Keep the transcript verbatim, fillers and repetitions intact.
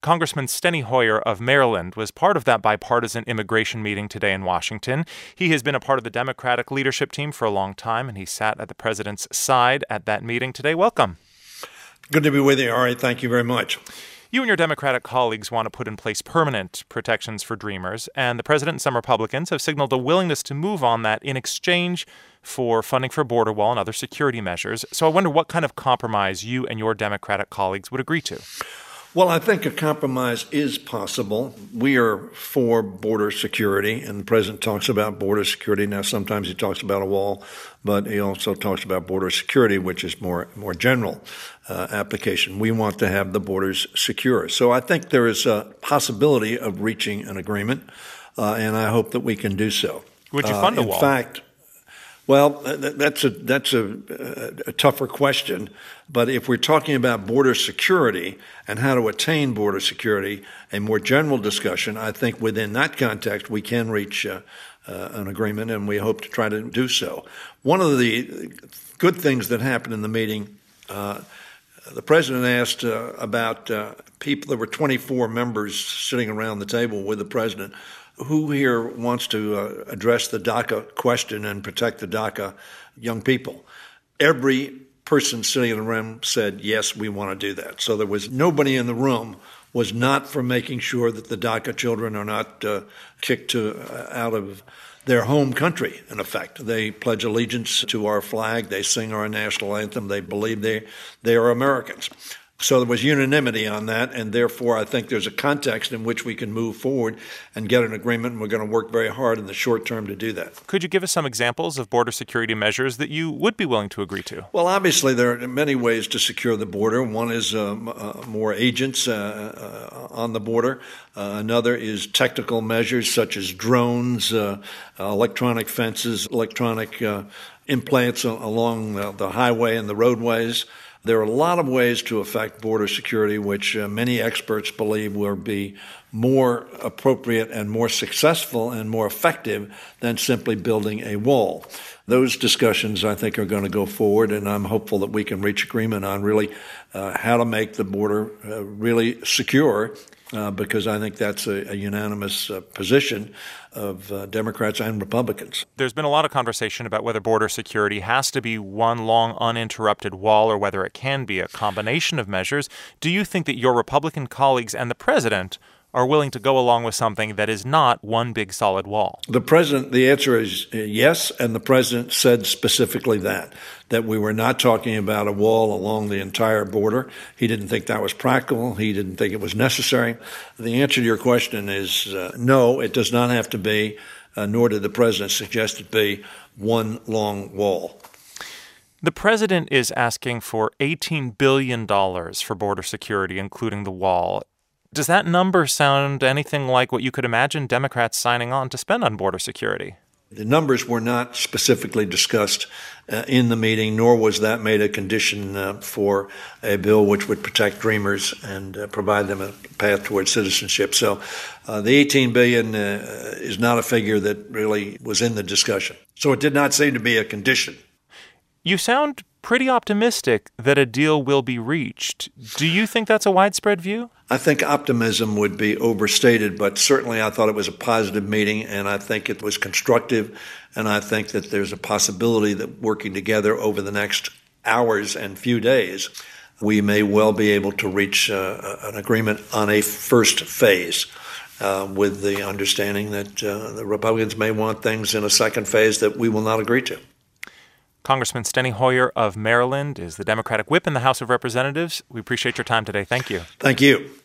Congressman Steny Hoyer of Maryland was part of that bipartisan immigration meeting today in Washington. He has been a part of the Democratic leadership team for a long time, and he sat at the president's side at that meeting today. Welcome. Good to be with you, Ari. Thank you very much. You and your Democratic colleagues want to put in place permanent protections for Dreamers, and the president and some Republicans have signaled a willingness to move on that in exchange for funding for border wall and other security measures. So I wonder what kind of compromise you and your Democratic colleagues would agree to. Well, I think a compromise is possible. We are for border security, and the president talks about border security. Now, sometimes he talks about a wall, but he also talks about border security, which is more more general uh, application. We want to have the borders secure. So I think there is a possibility of reaching an agreement, uh, and I hope that we can do so. Would you fund uh, a wall? In fact, well, that's a that's a, a tougher question. But if we're talking about border security and how to attain border security, a more general discussion, I think within that context we can reach uh, uh, an agreement, and we hope to try to do so. One of the good things that happened in the meeting, uh, the president asked uh, about uh, people. There were twenty-four members sitting around the table with the president. Who here wants to uh, address the DACA question and protect the DACA young people? Every person sitting in the room said, yes, we want to do that. So there was nobody in the room was not for making sure that the DACA children are not uh, kicked to, uh, out of their home country, in effect. They pledge allegiance to our flag. They sing our national anthem. They believe they, they are Americans. So there was unanimity on that, and therefore I think there's a context in which we can move forward and get an agreement, and we're going to work very hard in the short term to do that. Could you give us some examples of border security measures that you would be willing to agree to? Well, obviously there are many ways to secure the border. One is um, uh, more agents uh, uh, on the border. Uh, another is technical measures such as drones, uh, uh, electronic fences, electronic uh, implants along the, the highway and the roadways. There are a lot of ways to affect border security, which uh, many experts believe will be more appropriate and more successful and more effective than simply building a wall. Those discussions, I think, are going to go forward, and I'm hopeful that we can reach agreement on really uh, how to make the border uh, really secure, uh, because I think that's a, a unanimous uh, position of uh, Democrats and Republicans. There's been a lot of conversation about whether border security has to be one long, uninterrupted wall or whether it can be a combination of measures. Do you think that your Republican colleagues and the president are willing to go along with something that is not one big solid wall? The president, the answer is yes, and the president said specifically that, that we were not talking about a wall along the entire border. He didn't think that was practical. He didn't think it was necessary. The answer to your question is uh, no, it does not have to be, uh, nor did the president suggest it be, one long wall. The president is asking for eighteen billion dollars for border security, including the wall. Does that number sound anything like what you could imagine Democrats signing on to spend on border security? The numbers were not specifically discussed uh, in the meeting, nor was that made a condition uh, for a bill which would protect Dreamers and uh, provide them a path towards citizenship. So uh, the eighteen billion dollars uh, is not a figure that really was in the discussion. So it did not seem to be a condition. You sound pretty optimistic that a deal will be reached. Do you think that's a widespread view? I think optimism would be overstated, but certainly I thought it was a positive meeting, and I think it was constructive, and I think that there's a possibility that working together over the next hours and few days, we may well be able to reach uh, an agreement on a first phase. Uh, with the understanding that uh, the Republicans may want things in a second phase that we will not agree to. Congressman Steny Hoyer of Maryland is the Democratic whip in the House of Representatives. We appreciate your time today. Thank you. Thank you.